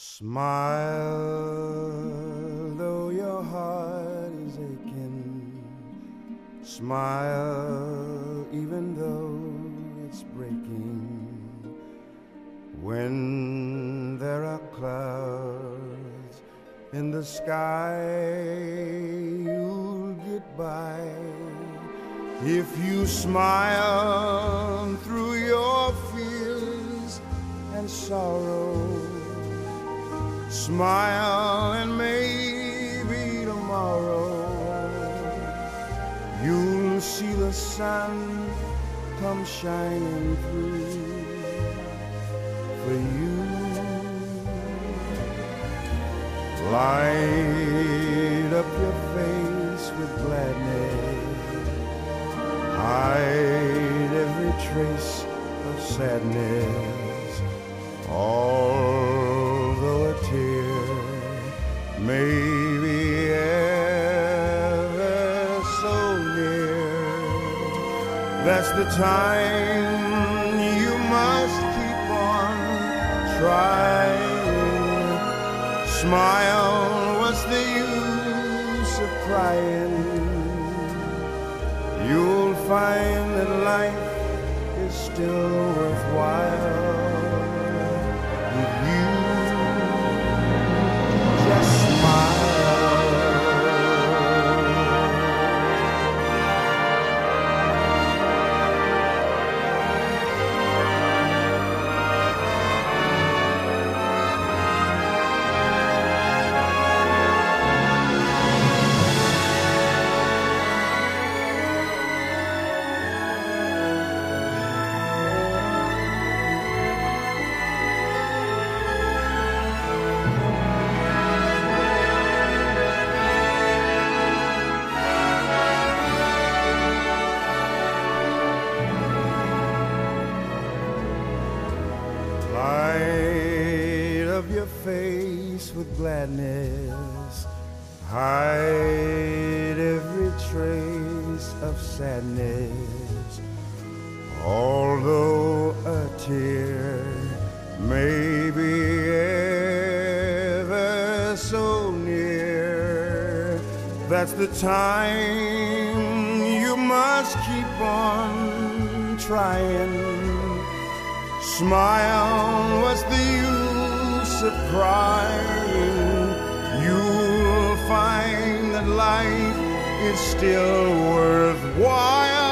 Smile, though your heart is aching. Smile, even though it's breaking. When there are clouds in the sky, you'll get by. If you smile through your fears and sorrow, smile and maybe tomorrow you'll see the sun come shining through for you. Light up your face with gladness, hide every trace of sadness. Although a tear may be ever so near, that's the time you must keep on trying. Smile, what's the use of crying? You'll find that life is still worthwhile with you. Just smile. Light up your face with gladness, hide every trace of sadness. Although a tear may be ever so near, that's the time you must keep on trying. Smile, what's the use of crying? You'll find that life is still worthwhile.